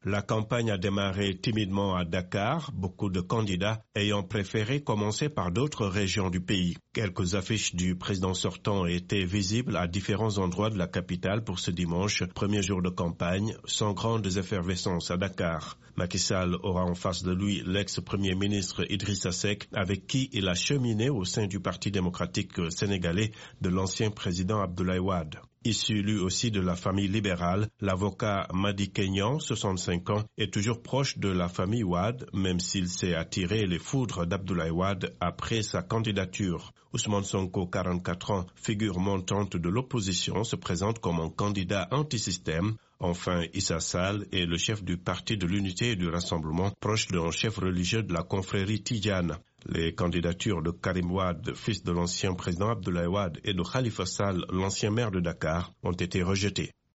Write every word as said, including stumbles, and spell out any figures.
La campagne a démarré timidement à Dakar, beaucoup de candidats ayant préféré commencer par d'autres régions du pays. Quelques affiches du président sortant étaient visibles à différents endroits de la capitale pour ce dimanche, premier jour de campagne, sans grandes effervescences à Dakar. Macky Sall aura en face de lui l'ex-premier ministre Idrissa Seck, avec qui il a cheminé au sein du Parti démocratique sénégalais de l'ancien président Abdoulaye Wade. Issu lui aussi de la famille libérale, l'avocat Madi Kenyan, soixante-cinq ans, est toujours proche de la famille Wade, même s'il s'est attiré les foudres d'Abdoulaye Wade après sa candidature. Ousmane Sonko, quarante-quatre ans, figure montante de l'opposition, se présente comme un candidat anti-système. Enfin, Issa Sall est le chef du Parti de l'Unité et du Rassemblement, proche d'un chef religieux de la confrérie Tidjane. Les candidatures de Karim Wade, fils de l'ancien président Abdoulaye Wade, et de Khalifa Sall, l'ancien maire de Dakar, ont été rejetées.